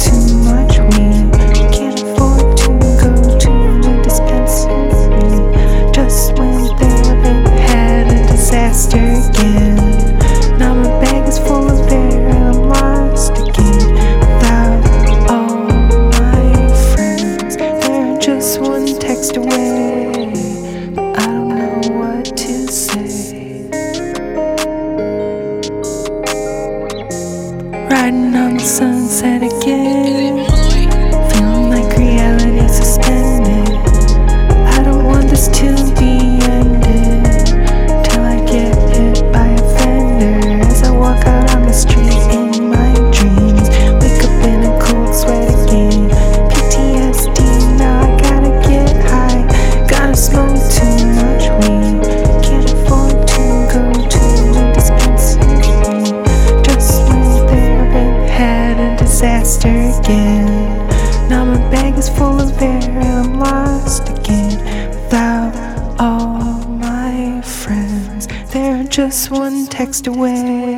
too much weed. Can't afford to go to the dispensary. Just went there and had a disaster again. Now my bag is full of air and I'm lost again. Without all my friends, they're just one text away. But I don't know what to say. Riding on the sunset again, feeling like reality's suspended. I don't want this to be ended till I get hit by a fender. As I walk out on the street in my dreams, wake up in a cold sweat again. PTSD, now I gotta get high. Gotta smoke too much weed. Can't afford to go to the dispensary. Just went there and had a disaster again. Now my bag is full of air and I'm lost again. Without all my friends, they're just one text away.